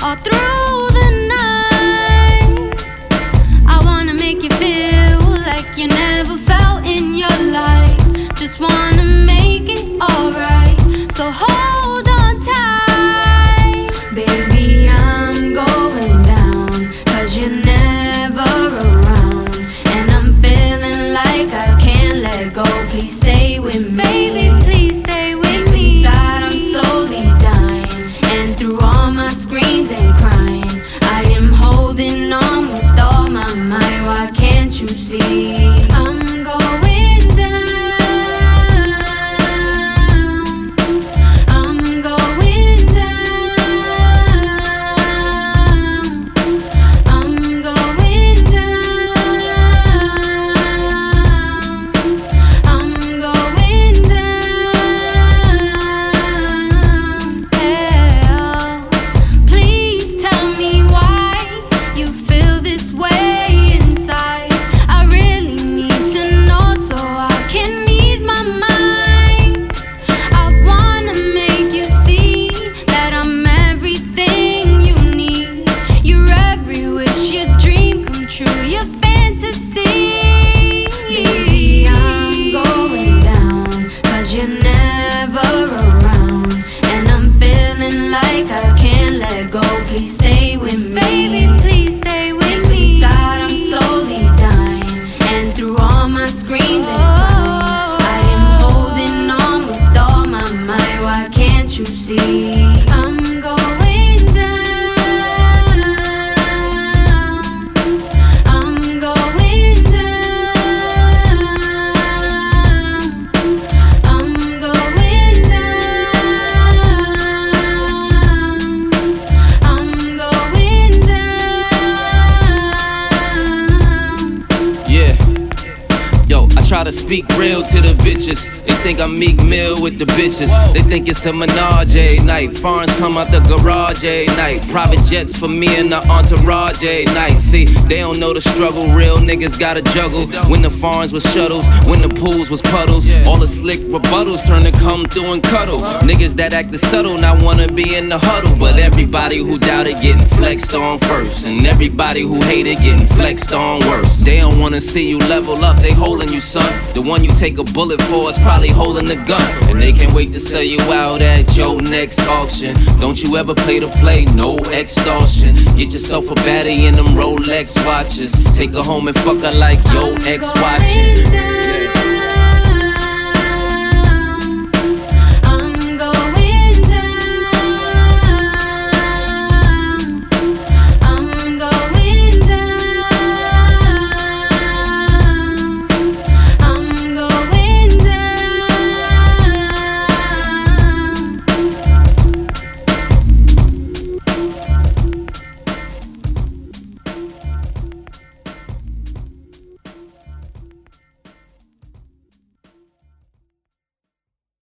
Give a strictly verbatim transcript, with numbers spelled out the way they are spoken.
all through the night. I wanna make you feel like you never felt in your life. Just wanna make it alright. So hold on tight. Baby, I'm going down, cause you're never around. And I'm feeling like I can't let go. Please stay with me. Baby, please stay with me. Inside I'm slowly dying, and through all my screams and crying, I am holding on with all my might. Why can't you see? I'm going down. I'm going down. I'm going down. I'm going down. Yeah. Please tell me why you feel this way inside. I really need to know so I can ease my mind. I wanna make you see that I'm everything you need. You're every wish, your dream come true, your fantasy. Baby, I'm going down, cause you're never around. And I'm feeling like I can't let go. Please stay with me. Baby, please stay with me. Inside I'm slowly dying, and through all my screams and crying, I am holding on with all my might. Why can't you see? I'm going down. I'm going down. I'm going down. I'm going down. Yeah. Yo, I try to speak real to the bitches. They think I'm Meek Mill with the bitches. They think it's a menage a night. Foreigns come out the garage a night. Private jets for me and the entourage a night. See, they don't know the struggle. Real niggas gotta juggle. When the foreigns was shuttles, when the pools was puddles, all the slick rebuttals turn to come through and cuddle. Niggas that acted subtle now wanna be in the huddle. But everybody who doubted getting flexed on first, and everybody who hated getting flexed on worse. They don't wanna see you level up, they holding you, son. The one you take a bullet for is probably holding the gun, and they can't wait to sell you out at your next auction. Don't you ever play to play, no extortion. Get yourself a baddie in them Rolex watches. Take her home and fuck her like your ex watching.